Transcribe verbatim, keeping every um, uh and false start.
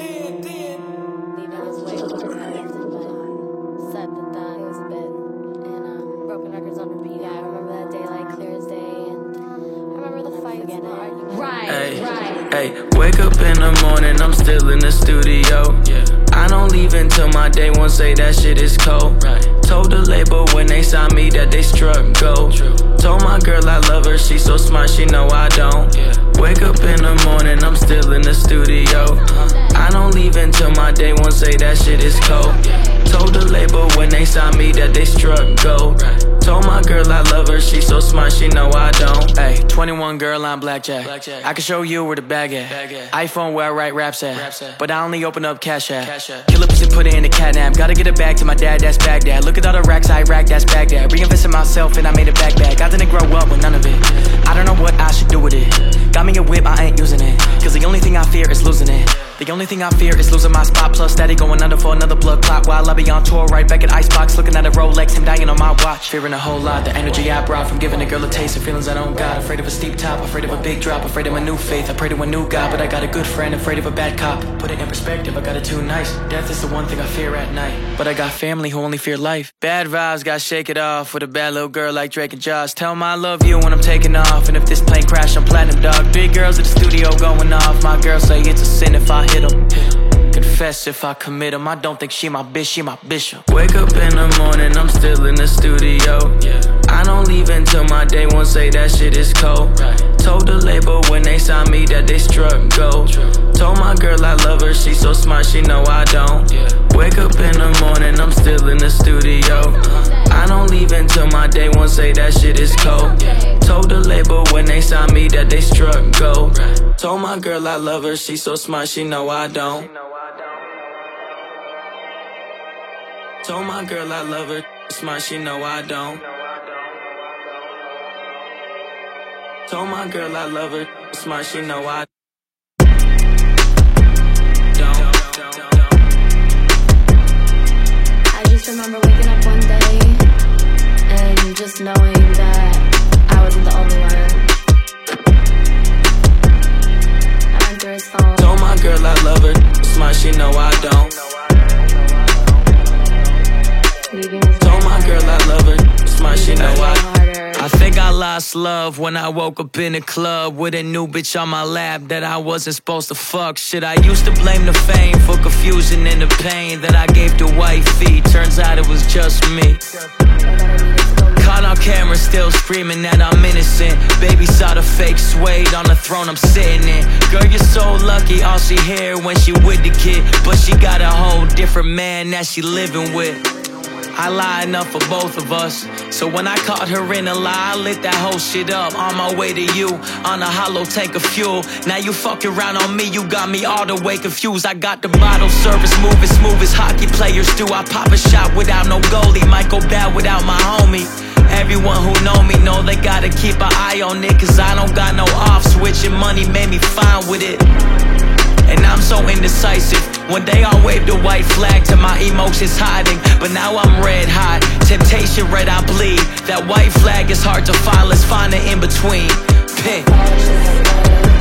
did, did. Leaving his way over everything, but said that that was a bit. And um, broken records on repeat. Yeah, I remember that day like clear as day, and I remember the fight again, the argument. Right, ay, right. Hey, wake up in the morning, I'm still in the studio. Yeah. I don't leave until my day one, say that shit is cold. Right. Told the label when they signed me that they struck gold. True. Told my girl I love her, she so smart, she know I don't. Yeah. Wake up in the morning, I'm still in the studio. Uh-huh. I don't leave until my day one, say that shit is cold. Yeah. Told the label when they signed me that they struck gold. Right. Told my girl I love her, she so smart, she know I don't. Ay, twenty-one girl, I'm blackjack. blackjack. I can show you where the bag at. Bag at. iPhone where I write raps at. Raps at. But I only open up Cash App. Cash App. Kill a pussy, put it in the catnap. Gotta get it back to my dad, that's Baghdad. Look at all the racks I rack, that's Baghdad. Reinvested myself and I made it back back. I didn't grow up with none of it. I don't know what I should do with it. Got me a whip, I ain't using it. Cause the only thing I fear is losing it. The only thing I fear is losing my spot. Plus steady going under for another blood clot. While I be on tour, right back at Icebox, looking at a Rolex, him dying on my watch. Fearing a whole lot, the energy I brought from giving a girl a taste of feelings I don't got. Afraid of a steep top, afraid of a big drop, afraid of my new faith. I pray to a new God, but I got a good friend, afraid of a bad cop. Put it in perspective, I got it too nice. Death is the one thing I fear at night, but I got family who only fear life. Bad vibes, gotta shake it off with a bad little girl like Drake and Josh. Tell 'em I love you when I'm taking off, and if this plane crash, I'm platinum dog. Big girls at the studio going off, my girl say it's a sin if I hit 'em. Confess if I commit 'em, I don't think she my bitch, she my bishop. Wake up in the morning, I'm still in the studio. Yeah. I don't leave until my day one, say that shit is cold. Right. Told the label when they signed me that they struck gold. True. Told my girl I love her, she so smart, she know I don't. Yeah. Wake up in the morning, I'm still in the studio. Uh-huh. I don't leave until my day one, say that shit is cold. Yeah. Told the label when they signed me that they struck gold. Right. Told my girl I love her, she so smart, she know I don't. Told my girl I love her, smart, she know I don't. Told my girl I love her, smart, she know I don't. I just remember waking up one day and just knowing that I wasn't the only one. I went through his phone. Told my girl I love her, smart, she know I don't. Told my girl I love her, smart, she know I. I think I lost love when I woke up in the club with a new bitch on my lap that I wasn't supposed to fuck. Shit, I used to blame the fame for confusion and the pain that I gave to wifey. Turns out it was just me. Caught on camera still screaming that I'm innocent. Baby saw the fake suede on the throne I'm sitting in. Girl, you're so lucky, all she hear when she with the kid. But she got a whole different man that she living with. I lie enough for both of us, so when I caught her in a lie, I lit that whole shit up. On my way to you, on a hollow tank of fuel. Now you fuck around on me, you got me all the way confused. I got the bottle service moving smooth as hockey players do. I pop a shot without no goalie, might go bad without my homie. Everyone who know me know they gotta keep an eye on it, cause I don't got no off switch and money made me fine with it. And I'm so indecisive. One day I'll wave the white flag to my emotions hiding, but now I'm red hot. Temptation red, I bleed. That white flag is hard to find, let's find it in between. Pin.